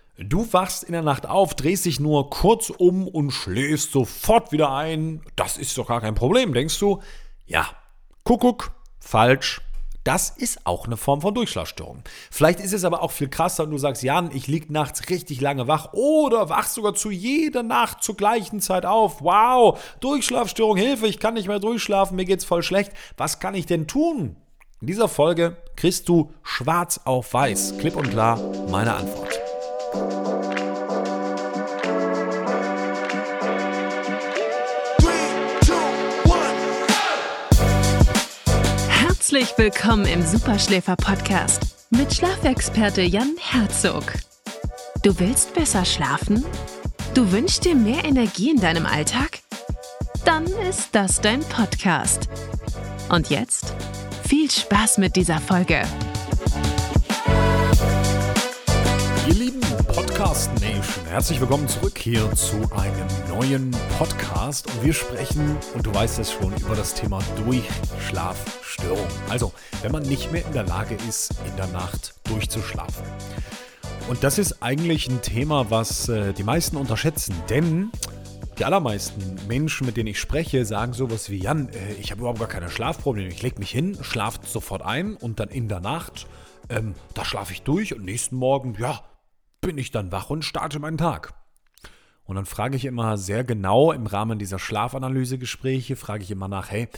Du wachst in der Nacht auf, drehst dich nur kurz um und schläfst sofort wieder ein. Das ist doch gar kein Problem, denkst du? Ja, Kuckuck, falsch. Das ist auch eine Form von Durchschlafstörung. Vielleicht ist es aber auch viel krasser und du sagst, Jan, ich lieg nachts richtig lange wach oder wach sogar zu jeder Nacht zur gleichen Zeit auf. Wow, Durchschlafstörung, Hilfe, ich kann nicht mehr durchschlafen, mir geht's voll schlecht. Was kann ich denn tun? In dieser Folge kriegst du schwarz auf weiß, klipp und klar, meine Antwort. Herzlich willkommen im Superschläfer-Podcast mit Schlafexperte Jan Herzog. Du willst besser schlafen? Du wünschst dir mehr Energie in deinem Alltag? Dann ist das dein Podcast. Und jetzt viel Spaß mit dieser Folge. Ihr lieben Podcast Nation, herzlich willkommen zurück hier zu einem neuen Podcast. Und wir sprechen, und du weißt es schon, über das Thema Durchschlafstörung. Also, wenn man nicht mehr in der Lage ist, in der Nacht durchzuschlafen. Und das ist eigentlich ein Thema, was die meisten unterschätzen, denn die allermeisten Menschen, mit denen ich spreche, sagen sowas wie, Jan, ich habe überhaupt gar keine Schlafprobleme. Ich lege mich hin, schlafe sofort ein und dann in der Nacht, da schlafe ich durch und nächsten Morgen, ja, bin ich dann wach und starte meinen Tag. Und dann frage ich immer sehr genau im Rahmen dieser Schlafanalysegespräche, frage ich immer nach, hey,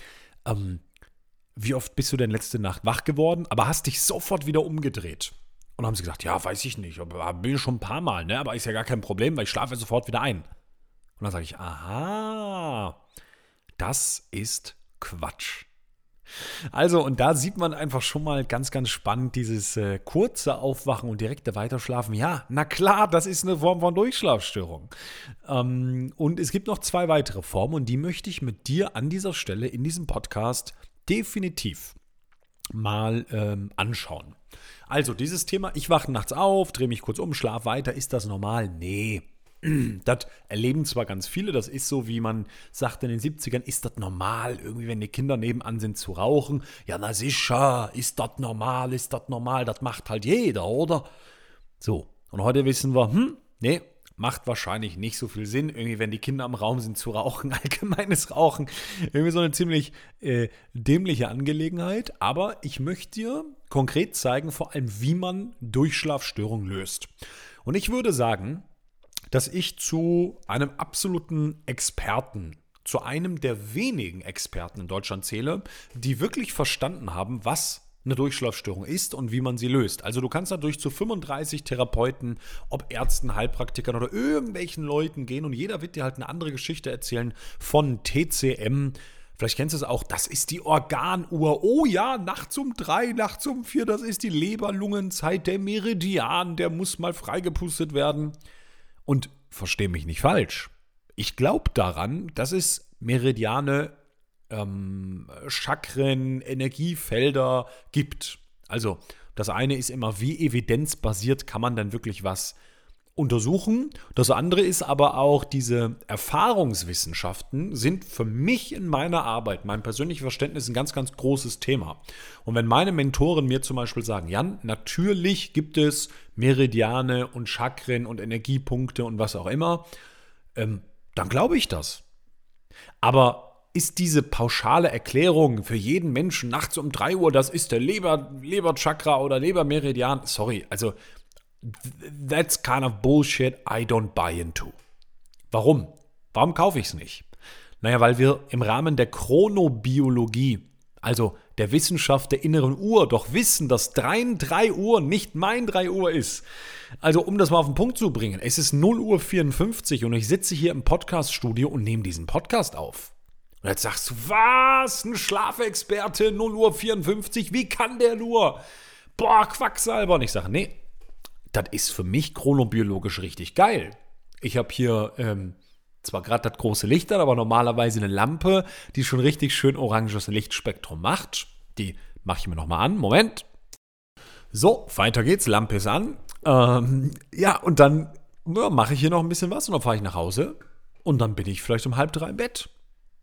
wie oft bist du denn letzte Nacht wach geworden, aber hast dich sofort wieder umgedreht? Und dann haben sie gesagt, ja, weiß ich nicht, aber bin schon ein paar Mal, ne? Aber ist ja gar kein Problem, weil ich schlafe sofort wieder ein. Und dann sage ich, aha, das ist Quatsch. Also, und da sieht man einfach schon mal ganz, ganz spannend dieses kurze Aufwachen und direkte Weiterschlafen. Ja, na klar, das ist eine Form von Durchschlafstörung. Und es gibt noch 2 weitere Formen und die möchte ich mit dir an dieser Stelle in diesem Podcast definitiv mal anschauen. Also, dieses Thema, ich wache nachts auf, drehe mich kurz um, schlaf weiter, ist das normal? Nee. Das erleben zwar ganz viele, das ist so, wie man sagt in den 70ern, ist das normal, irgendwie wenn die Kinder nebenan sind zu rauchen, ja na sicher, ist das normal, das macht halt jeder, oder? So, und heute wissen wir, nee, macht wahrscheinlich nicht so viel Sinn, irgendwie wenn die Kinder im Raum sind zu rauchen, allgemeines Rauchen, irgendwie so eine ziemlich dämliche Angelegenheit, aber ich möchte dir konkret zeigen, vor allem wie man Durchschlafstörungen löst. Und ich würde sagen, dass ich zu einem absoluten Experten, zu einem der wenigen Experten in Deutschland zähle, die wirklich verstanden haben, was eine Durchschlafstörung ist und wie man sie löst. Also du kannst dadurch zu 35 Therapeuten, ob Ärzten, Heilpraktikern oder irgendwelchen Leuten gehen und jeder wird dir halt eine andere Geschichte erzählen von TCM. Vielleicht kennst du es auch, das ist die Organuhr. Oh ja, nachts um 3, nachts um 4, das ist die Leber-Lungen-Zeit, der Meridian, der muss mal freigepustet werden. Und versteh mich nicht falsch, ich glaube daran, dass es Meridiane, Chakren, Energiefelder gibt. Also das eine ist immer, wie evidenzbasiert kann man dann wirklich was untersuchen. Das andere ist aber auch, diese Erfahrungswissenschaften sind für mich in meiner Arbeit, mein persönliches Verständnis ein ganz, ganz großes Thema. Und wenn meine Mentoren mir zum Beispiel sagen, Jan, natürlich gibt es Meridiane und Chakren und Energiepunkte und was auch immer, dann glaube ich das. Aber ist diese pauschale Erklärung für jeden Menschen nachts um 3 Uhr, das ist der Leberchakra oder Lebermeridian, sorry, also that's kind of bullshit I don't buy into. Warum? Warum kaufe ich es nicht? Naja, weil wir im Rahmen der Chronobiologie, also der Wissenschaft der inneren Uhr, doch wissen, dass 3 Uhr nicht mein 3 Uhr ist. Also um das mal auf den Punkt zu bringen, es ist 0:54 Uhr und ich sitze hier im Podcaststudio und nehme diesen Podcast auf. Und jetzt sagst du, was? Ein Schlafexperte, 0:54 Uhr, wie kann der nur? Boah, Quacksalber. Und ich sage, nee, das ist für mich chronobiologisch richtig geil. Ich habe hier zwar gerade das große Licht an, aber normalerweise eine Lampe, die schon richtig schön oranges Lichtspektrum macht. Die mache ich mir nochmal an. Moment. So, weiter geht's. Lampe ist an. Ja, und dann mache ich hier noch ein bisschen was und dann fahre ich nach Hause. Und dann bin ich vielleicht um 2:30 im Bett.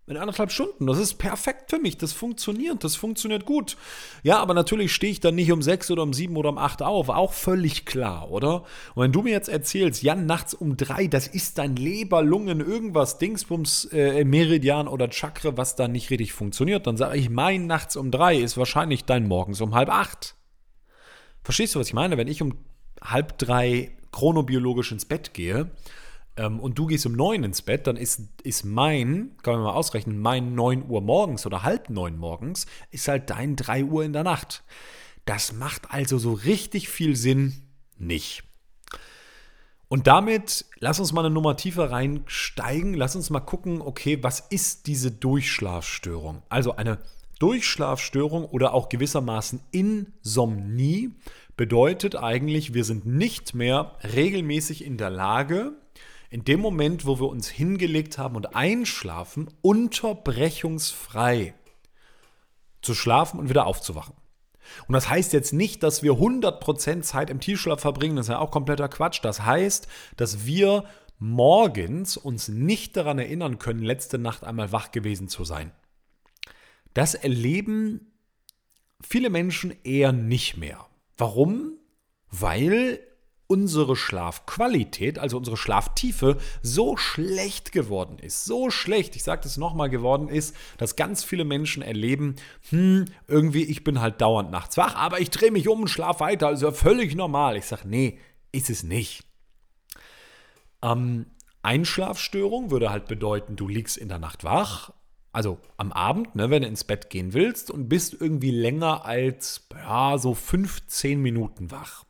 In 1,5 Stunden. Das ist perfekt für mich. Das funktioniert gut. Ja, aber natürlich stehe ich dann nicht um 6 oder um 7 oder um 8 auf. Auch völlig klar, oder? Und wenn du mir jetzt erzählst, Jan, nachts um 3, das ist dein Leber, Lungen, irgendwas, Dingsbums, Meridian oder Chakra, was da nicht richtig funktioniert, dann sage ich, mein nachts um 3 ist wahrscheinlich dein morgens um 7:30. Verstehst du, was ich meine? Wenn ich um 2:30 chronobiologisch ins Bett gehe, und du gehst um 9 ins Bett, dann ist kann man mal ausrechnen, mein 9 Uhr morgens oder 8:30 morgens ist halt dein 3 Uhr in der Nacht. Das macht also so richtig viel Sinn nicht. Und damit, lass uns mal eine Nummer tiefer reinsteigen, lass uns mal gucken, okay, was ist diese Durchschlafstörung? Also eine Durchschlafstörung oder auch gewissermaßen Insomnie bedeutet eigentlich, wir sind nicht mehr regelmäßig in der Lage, in dem Moment, wo wir uns hingelegt haben und einschlafen, unterbrechungsfrei zu schlafen und wieder aufzuwachen. Und das heißt jetzt nicht, dass wir 100% Zeit im Tiefschlaf verbringen, das ist ja auch kompletter Quatsch. Das heißt, dass wir morgens uns nicht daran erinnern können, letzte Nacht einmal wach gewesen zu sein. Das erleben viele Menschen eher nicht mehr. Warum? Weil unsere Schlafqualität, also unsere Schlaftiefe, so schlecht geworden ist. So schlecht, ich sage das nochmal, geworden ist, dass ganz viele Menschen erleben, irgendwie, ich bin halt dauernd nachts wach, aber ich drehe mich um und schlafe weiter, also völlig normal. Ich sage, nee, ist es nicht. Einschlafstörung würde halt bedeuten, du liegst in der Nacht wach, also am Abend, ne, wenn du ins Bett gehen willst und bist irgendwie länger als so 15 Minuten wach.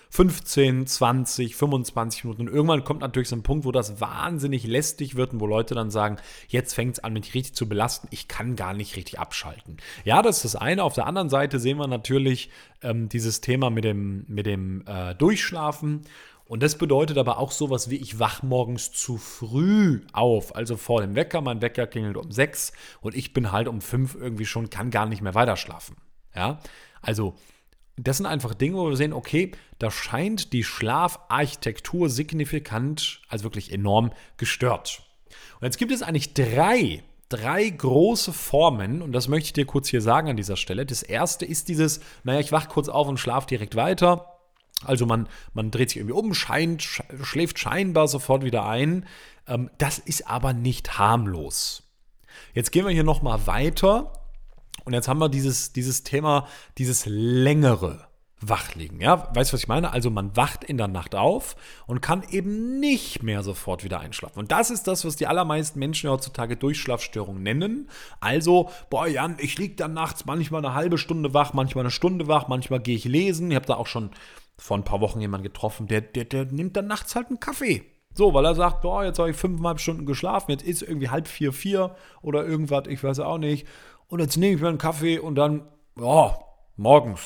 15, 20, 25 Minuten. Und irgendwann kommt natürlich so ein Punkt, wo das wahnsinnig lästig wird und wo Leute dann sagen, jetzt fängt es an, mich richtig zu belasten, ich kann gar nicht richtig abschalten. Ja, das ist das eine. Auf der anderen Seite sehen wir natürlich dieses Thema mit dem Durchschlafen. Und das bedeutet aber auch sowas wie, ich wach morgens zu früh auf, also vor dem Wecker. Mein Wecker klingelt um 6 und ich bin halt um 5 irgendwie schon, kann gar nicht mehr weiter schlafen. Ja, also das sind einfach Dinge, wo wir sehen, okay, da scheint die Schlafarchitektur signifikant, also wirklich enorm gestört. Und jetzt gibt es eigentlich drei große Formen, und das möchte ich dir kurz hier sagen an dieser Stelle. Das erste ist dieses, ich wache kurz auf und schlafe direkt weiter. Also man dreht sich irgendwie um, schläft scheinbar sofort wieder ein. Das ist aber nicht harmlos. Jetzt gehen wir hier nochmal weiter. Und jetzt haben wir dieses Thema, dieses längere Wachliegen. Ja, weißt du, was ich meine? Also man wacht in der Nacht auf und kann eben nicht mehr sofort wieder einschlafen. Und das ist das, was die allermeisten Menschen heutzutage Durchschlafstörung nennen. Also, Jan, ich liege dann nachts manchmal eine halbe Stunde wach, manchmal eine Stunde wach, manchmal gehe ich lesen. Ich habe da auch schon vor ein paar Wochen jemanden getroffen, der nimmt dann nachts halt einen Kaffee. So, weil er sagt, jetzt habe ich 5,5 Stunden geschlafen, jetzt ist irgendwie 3:30, 4 oder irgendwas, ich weiß auch nicht. Und jetzt nehme ich mir einen Kaffee und dann, morgens,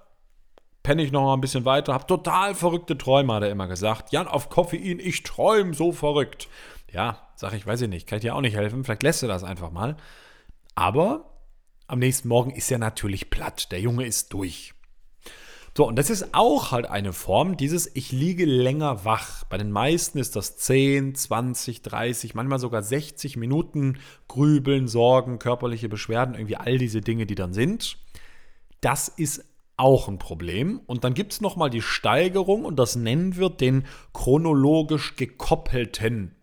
penne ich noch mal ein bisschen weiter, habe total verrückte Träume, hat er immer gesagt. Jan, auf Koffein, ich träume so verrückt. Ja, sag ich, weiß ich nicht, kann ich dir auch nicht helfen, vielleicht lässt du das einfach mal. Aber am nächsten Morgen ist er natürlich platt, der Junge ist durch. So, und das ist auch halt eine Form, ich liege länger wach. Bei den meisten ist das 10, 20, 30, manchmal sogar 60 Minuten Grübeln, Sorgen, körperliche Beschwerden, irgendwie all diese Dinge, die dann sind. Das ist auch ein Problem. Und dann gibt es nochmal die Steigerung und das nennen wir die chronologisch gekoppelte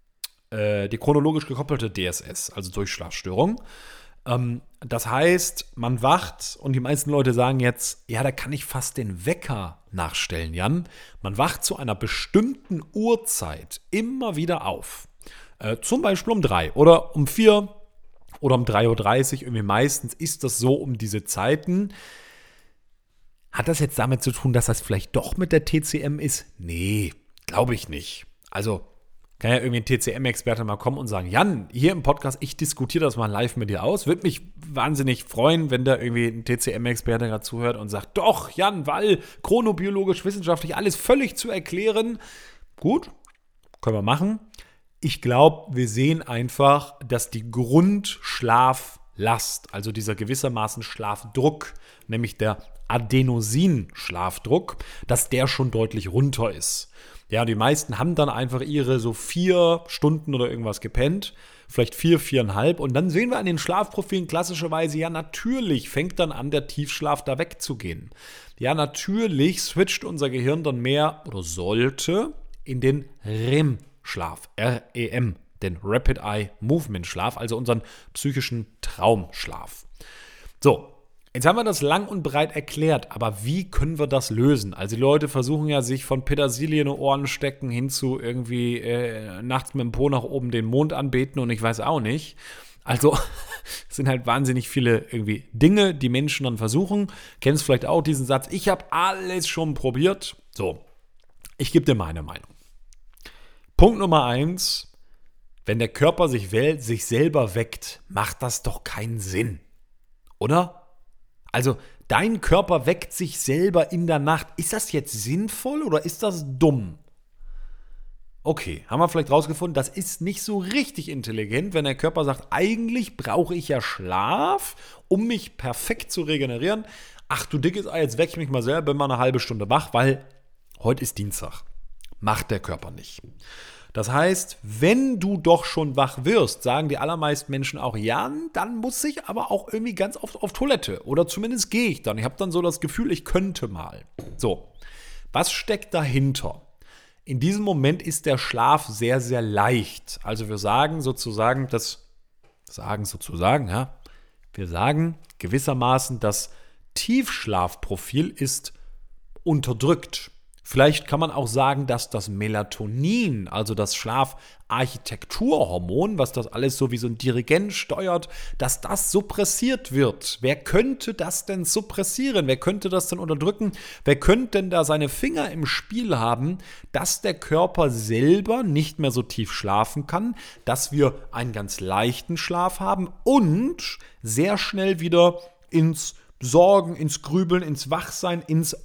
DSS, also Durchschlafstörung. Das heißt, man wacht und die meisten Leute sagen jetzt, da kann ich fast den Wecker nachstellen, Jan. Man wacht zu einer bestimmten Uhrzeit immer wieder auf. Zum Beispiel um 3 oder um 4 oder um 3:30 Uhr. Irgendwie meistens ist das so um diese Zeiten. Hat das jetzt damit zu tun, dass das vielleicht doch mit der TCM ist? Nee, glaube ich nicht. Also kann ja irgendwie ein TCM-Experte mal kommen und sagen, Jan, hier im Podcast, ich diskutiere das mal live mit dir aus. Würde mich wahnsinnig freuen, wenn da irgendwie ein TCM-Experte gerade zuhört und sagt, doch, Jan, weil chronobiologisch, wissenschaftlich alles völlig zu erklären. Gut, können wir machen. Ich glaube, wir sehen einfach, dass die Grundschlaflast, also dieser gewissermaßen Schlafdruck, nämlich der Adenosin-Schlafdruck, dass der schon deutlich runter ist. Ja, die meisten haben dann einfach ihre so 4 Stunden oder irgendwas gepennt. vielleicht 4, 4,5. Und dann sehen wir an den Schlafprofilen klassischerweise, ja natürlich fängt dann an, der Tiefschlaf da wegzugehen. Ja, natürlich switcht unser Gehirn dann mehr oder sollte in den REM-Schlaf, REM, den Rapid Eye Movement Schlaf, also unseren psychischen Traumschlaf. So, jetzt haben wir das lang und breit erklärt, aber wie können wir das lösen? Also die Leute versuchen ja, sich von Petersilie in die Ohren stecken hin zu irgendwie nachts mit dem Po nach oben den Mond anbeten und ich weiß auch nicht. Also es sind halt wahnsinnig viele irgendwie Dinge, die Menschen dann versuchen. Kennst vielleicht auch diesen Satz, ich habe alles schon probiert. So, ich gebe dir meine Meinung. Punkt Nummer 1, wenn der Körper sich selber weckt, macht das doch keinen Sinn, oder? Also dein Körper weckt sich selber in der Nacht. Ist das jetzt sinnvoll oder ist das dumm? Okay, haben wir vielleicht rausgefunden, das ist nicht so richtig intelligent, wenn der Körper sagt, eigentlich brauche ich ja Schlaf, um mich perfekt zu regenerieren. Ach du dickes Ei, jetzt weck ich mich mal selber, bin mal eine halbe Stunde wach, weil heute ist Dienstag. Macht der Körper nicht. Das heißt, wenn du doch schon wach wirst, sagen die allermeisten Menschen auch, ja, dann muss ich aber auch irgendwie ganz oft auf Toilette. Oder zumindest gehe ich dann. Ich habe dann so das Gefühl, ich könnte mal. So, was steckt dahinter? In diesem Moment ist der Schlaf sehr, sehr leicht. Also wir sagen gewissermaßen, das Tiefschlafprofil ist unterdrückt. Vielleicht kann man auch sagen, dass das Melatonin, also das Schlafarchitekturhormon, was das alles so wie so ein Dirigent steuert, dass das suppressiert wird. Wer könnte das denn suppressieren? Wer könnte das denn unterdrücken? Wer könnte denn da seine Finger im Spiel haben, dass der Körper selber nicht mehr so tief schlafen kann, dass wir einen ganz leichten Schlaf haben und sehr schnell wieder ins Sorgen, ins Grübeln, ins Wachsein,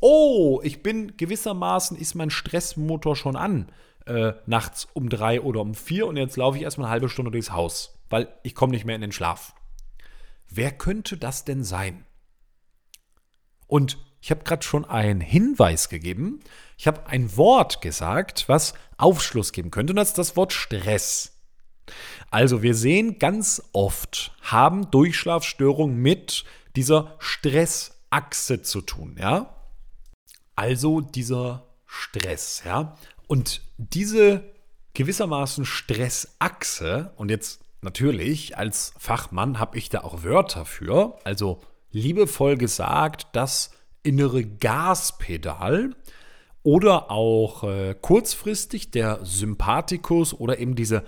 gewissermaßen ist mein Stressmotor schon an, nachts um 3 oder um 4 und jetzt laufe ich erstmal eine halbe Stunde durchs Haus, weil ich komme nicht mehr in den Schlaf. Wer könnte das denn sein? Und ich habe gerade schon einen Hinweis gegeben. Ich habe ein Wort gesagt, was Aufschluss geben könnte und das ist das Wort Stress. Also wir sehen ganz oft, haben Durchschlafstörungen mit dieser Stressachse zu tun, ja? Also dieser Stress, ja? Und diese gewissermaßen Stressachse, und jetzt natürlich als Fachmann habe ich da auch Wörter für, also liebevoll gesagt, das innere Gaspedal oder auch kurzfristig der Sympathikus oder eben diese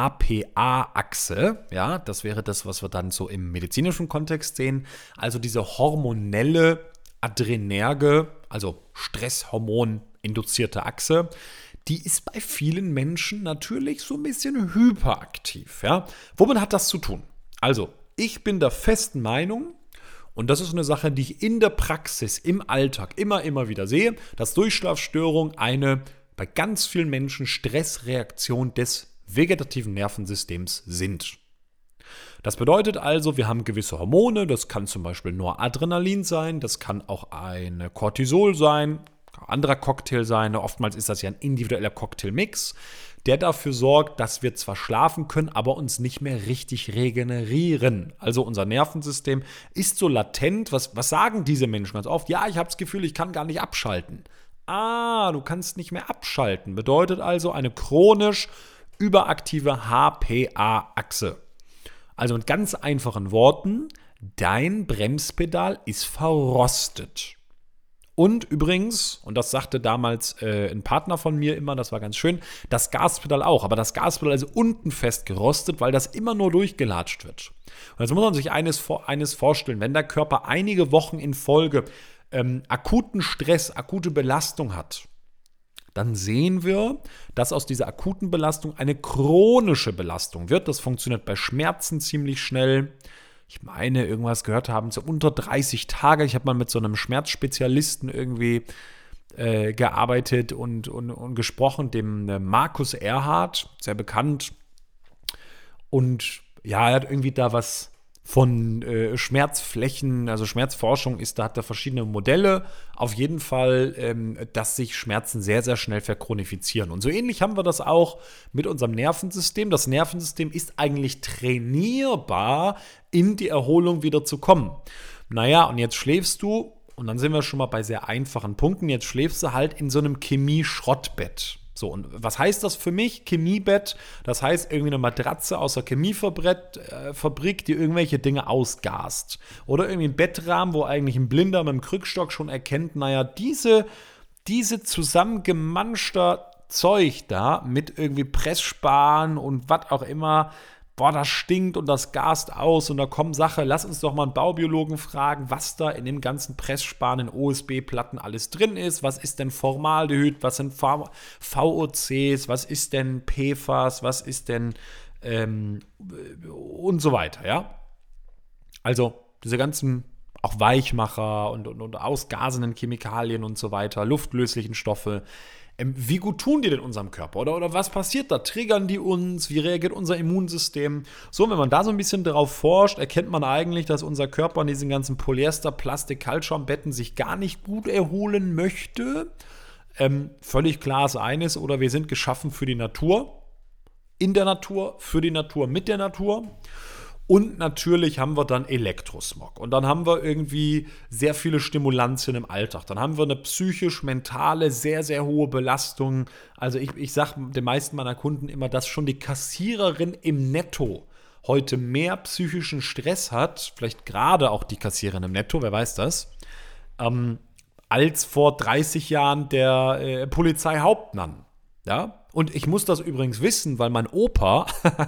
HPA-Achse. Ja, das wäre das, was wir dann so im medizinischen Kontext sehen. Also diese hormonelle, adrenerge, also Stresshormon-induzierte Achse, die ist bei vielen Menschen natürlich so ein bisschen hyperaktiv. Ja? Womit hat das zu tun? Also, ich bin der festen Meinung, und das ist eine Sache, die ich in der Praxis, im Alltag immer wieder sehe, dass Durchschlafstörungen eine bei ganz vielen Menschen Stressreaktion des vegetativen Nervensystems sind. Das bedeutet also, wir haben gewisse Hormone, das kann zum Beispiel Noradrenalin sein, das kann auch eine Cortisol sein, ein anderer Cocktail sein, oftmals ist das ja ein individueller Cocktailmix, der dafür sorgt, dass wir zwar schlafen können, aber uns nicht mehr richtig regenerieren. Also unser Nervensystem ist so latent. Was sagen diese Menschen ganz oft? Ja, ich habe das Gefühl, ich kann gar nicht abschalten. Du kannst nicht mehr abschalten. Bedeutet also eine chronisch überaktive HPA-Achse. Also mit ganz einfachen Worten, dein Bremspedal ist verrostet. Und übrigens, und das sagte damals ein Partner von mir immer, das war ganz schön, das Gaspedal auch. Aber das Gaspedal ist unten fest gerostet, weil das immer nur durchgelatscht wird. Und jetzt muss man sich eines vorstellen, wenn der Körper einige Wochen in Folge akuten Stress, akute Belastung hat, dann sehen wir, dass aus dieser akuten Belastung eine chronische Belastung wird. Das funktioniert bei Schmerzen ziemlich schnell. Ich meine, irgendwas gehört haben, so unter 30 Tage. Ich habe mal mit so einem Schmerzspezialisten irgendwie gearbeitet und gesprochen, dem Markus Erhardt, sehr bekannt. Und ja, er hat irgendwie da was von Schmerzflächen, also Schmerzforschung hat da verschiedene Modelle. Auf jeden Fall, dass sich Schmerzen sehr, sehr schnell verchronifizieren. Und so ähnlich haben wir das auch mit unserem Nervensystem. Das Nervensystem ist eigentlich trainierbar, in die Erholung wieder zu kommen. Naja, und jetzt schläfst du, und dann sind wir schon mal bei sehr einfachen Punkten, jetzt schläfst du halt in so einem Chemie-Schrottbett. So, und was heißt das für mich? Chemiebett, das heißt irgendwie eine Matratze aus der Chemiefabrik, die irgendwelche Dinge ausgast. Oder irgendwie ein Bettrahmen, wo eigentlich ein Blinder mit dem Krückstock schon erkennt, naja, diese zusammengemanschter Zeug da mit irgendwie Pressspan und was auch immer, boah, das stinkt und das gast aus und da kommen Sachen, lass uns doch mal einen Baubiologen fragen, was da in dem ganzen Pressspan in OSB-Platten alles drin ist. Was ist denn Formaldehyd, was sind VOCs, was ist denn PFAS, was ist denn und so weiter, ja. Also diese ganzen auch Weichmacher und ausgasenden Chemikalien und so weiter, luftlöslichen Stoffe. Wie gut tun die denn unserem Körper? Oder was passiert da? Triggern die uns? Wie reagiert unser Immunsystem? So, wenn man da so ein bisschen drauf forscht, erkennt man eigentlich, dass unser Körper in diesen ganzen Polyester-, Plastik-, Kaltschaumbetten sich gar nicht gut erholen möchte. Völlig klar ist eines, oder wir sind geschaffen für die Natur, in der Natur, für die Natur, mit der Natur. Und natürlich haben wir dann Elektrosmog. Und dann haben wir irgendwie sehr viele Stimulantien im Alltag. Dann haben wir eine psychisch-mentale, sehr, sehr hohe Belastung. Also ich sage den meisten meiner Kunden immer, dass schon die Kassiererin im Netto heute mehr psychischen Stress hat, vielleicht gerade auch die Kassiererin im Netto, wer weiß das, als vor 30 Jahren der Polizeihauptmann. Ja? Und ich muss das übrigens wissen, weil mein Opa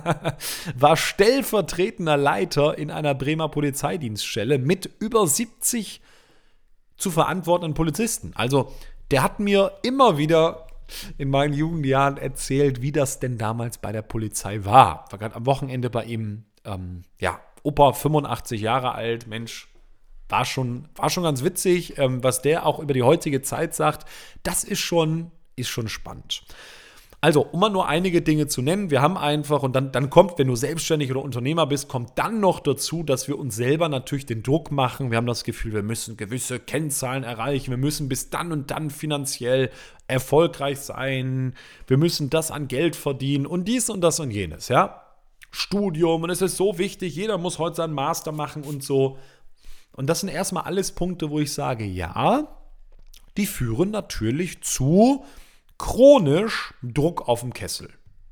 war stellvertretender Leiter in einer Bremer Polizeidienststelle mit über 70 zu verantwortenden Polizisten. Also der hat mir immer wieder in meinen Jugendjahren erzählt, wie das denn damals bei der Polizei war. War gerade am Wochenende bei ihm, Opa 85 Jahre alt, Mensch, war schon ganz witzig, was der auch über die heutige Zeit sagt. Das ist schon spannend. Also, um mal nur einige Dinge zu nennen, wir haben einfach, und dann kommt, wenn du selbstständig oder Unternehmer bist, kommt dann noch dazu, dass wir uns selber natürlich den Druck machen. Wir haben das Gefühl, wir müssen gewisse Kennzahlen erreichen, wir müssen bis dann und dann finanziell erfolgreich sein, wir müssen das an Geld verdienen und dies und das und jenes, ja. Studium, und es ist so wichtig, jeder muss heute seinen Master machen und so. Und das sind erstmal alles Punkte, wo ich sage, ja, die führen natürlich zu chronisch Druck auf dem Kessel.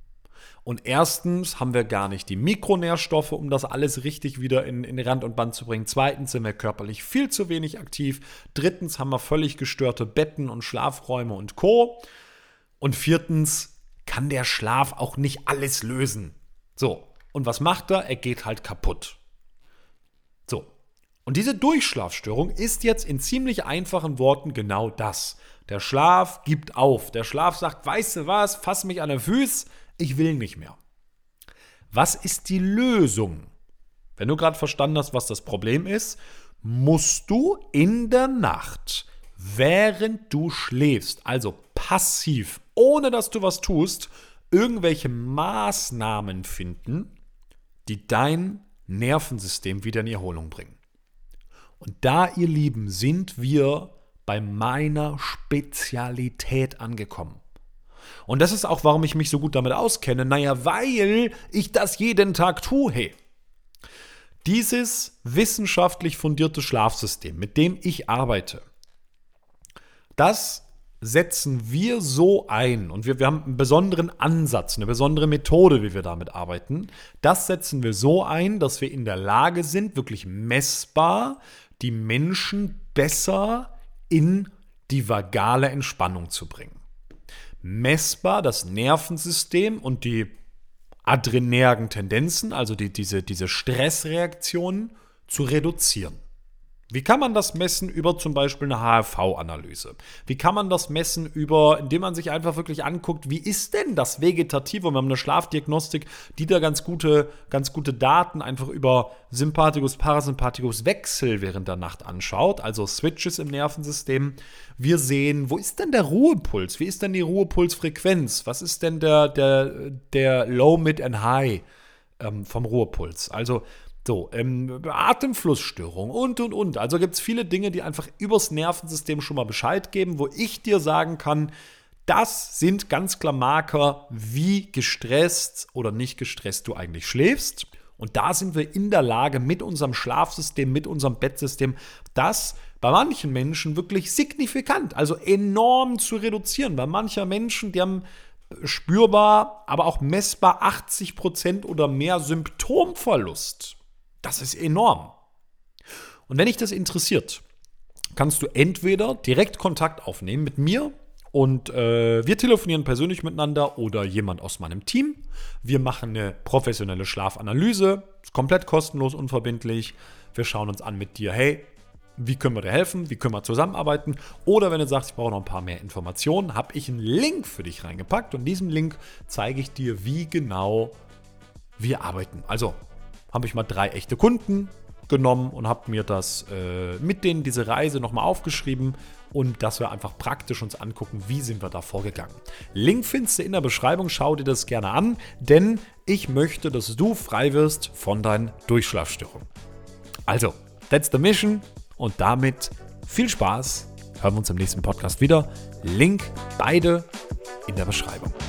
Und erstens haben wir gar nicht die Mikronährstoffe, um das alles richtig wieder in Rand und Band zu bringen. Zweitens sind wir körperlich viel zu wenig aktiv. Drittens haben wir völlig gestörte Betten und Schlafräume und Co. Und viertens kann der Schlaf auch nicht alles lösen. So, und was macht er? Er geht halt kaputt. So, und diese Durchschlafstörung ist jetzt in ziemlich einfachen Worten genau das. Der Schlaf gibt auf. Der Schlaf sagt, weißt du was, fass mich an den Füßen, ich will nicht mehr. Was ist die Lösung? Wenn du gerade verstanden hast, was das Problem ist, musst du in der Nacht, während du schläfst, also passiv, ohne dass du was tust, irgendwelche Maßnahmen finden, die dein Nervensystem wieder in die Erholung bringen. Und da, ihr Lieben, sind wir bei meiner Spezialität angekommen. Und das ist auch, warum ich mich so gut damit auskenne. Naja, weil ich das jeden Tag tue. Hey. Dieses wissenschaftlich fundierte Schlafsystem, mit dem ich arbeite, das setzen wir so ein. Und wir haben einen besonderen Ansatz, eine besondere Methode, wie wir damit arbeiten. Das setzen wir so ein, dass wir in der Lage sind, wirklich messbar die Menschen besser in die vagale Entspannung zu bringen. Messbar das Nervensystem und die adrenergen Tendenzen, also diese Stressreaktionen, zu reduzieren. Wie kann man das messen über zum Beispiel eine HRV-Analyse? Wie kann man das messen indem man sich einfach wirklich anguckt, wie ist denn das Vegetative? Und wir haben eine Schlafdiagnostik, die da ganz gute Daten einfach über Sympathikus, Parasympathikus Wechsel während der Nacht anschaut, also Switches im Nervensystem. Wir sehen, wo ist denn der Ruhepuls? Wie ist denn die Ruhepulsfrequenz? Was ist denn der Low, Mid and High vom Ruhepuls? Also So, Atemflussstörung und. Also gibt es viele Dinge, die einfach übers Nervensystem schon mal Bescheid geben, wo ich dir sagen kann, das sind ganz klar Marker, wie gestresst oder nicht gestresst du eigentlich schläfst. Und da sind wir in der Lage, mit unserem Schlafsystem, mit unserem Bettsystem, das bei manchen Menschen wirklich signifikant, also enorm zu reduzieren. Bei manchen Menschen, die haben spürbar, aber auch messbar 80% oder mehr Symptomverlust. Das ist enorm. Und wenn dich das interessiert, kannst du entweder direkt Kontakt aufnehmen mit mir und wir telefonieren persönlich miteinander oder jemand aus meinem Team. Wir machen eine professionelle Schlafanalyse, ist komplett kostenlos, unverbindlich. Wir schauen uns an mit dir, hey, wie können wir dir helfen, wie können wir zusammenarbeiten? Oder wenn du sagst, ich brauche noch ein paar mehr Informationen, habe ich einen Link für dich reingepackt und in diesem Link zeige ich dir, wie genau wir arbeiten. Also habe ich mal 3 echte Kunden genommen und habe mir das mit denen diese Reise nochmal aufgeschrieben und dass wir einfach praktisch uns angucken, wie sind wir da vorgegangen. Link findest du in der Beschreibung, schau dir das gerne an, denn ich möchte, dass du frei wirst von deinen Durchschlafstörungen. Also, that's the mission und damit viel Spaß. Hören wir uns im nächsten Podcast wieder. Link beide in der Beschreibung.